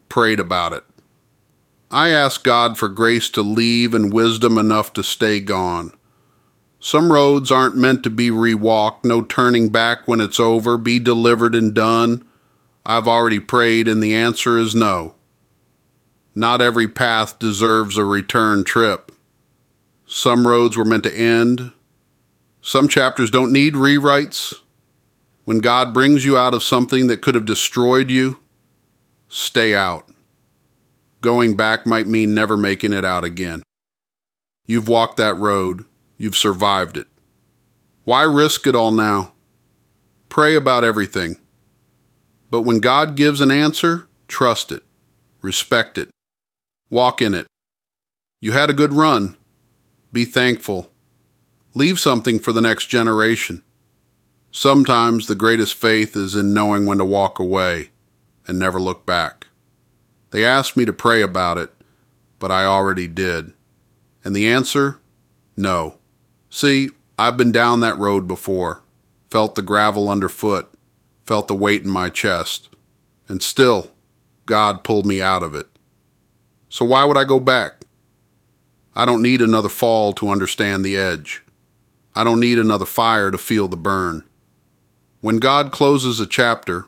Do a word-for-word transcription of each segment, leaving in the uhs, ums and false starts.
prayed about it. I asked God for grace to leave and wisdom enough to stay gone. Some roads aren't meant to be rewalked, no turning back when it's over, be delivered and done. I've already prayed and the answer is no. Not every path deserves a return trip. Some roads were meant to end. Some chapters don't need rewrites. When God brings you out of something that could have destroyed you, stay out. Going back might mean never making it out again. You've walked that road. You've survived it. Why risk it all now? Pray about everything. But when God gives an answer, trust it. Respect it. Walk in it. You had a good run. Be thankful. Leave something for the next generation. Sometimes the greatest faith is in knowing when to walk away and never look back. They asked me to pray about it, but I already did. And the answer? No. See, I've been down that road before, felt the gravel underfoot, felt the weight in my chest, and still, God pulled me out of it. So why would I go back? I don't need another fall to understand the edge. I don't need another fire to feel the burn. When God closes a chapter,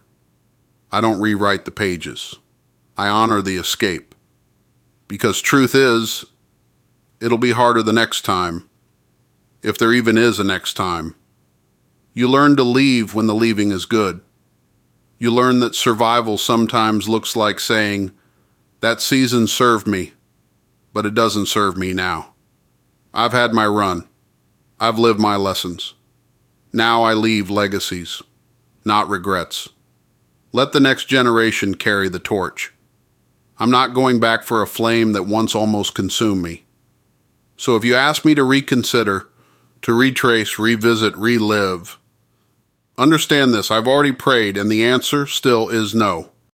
I don't rewrite the pages. I honor the escape. Because truth is, it'll be harder the next time, if there even is a next time. You learn to leave when the leaving is good. You learn that survival sometimes looks like saying, that season served me, but it doesn't serve me now. I've had my run. I've lived my lessons. Now I leave legacies, not regrets. Let the next generation carry the torch. I'm not going back for a flame that once almost consumed me. So if you ask me to reconsider, to retrace, revisit, relive, understand this, I've already prayed and the answer still is no.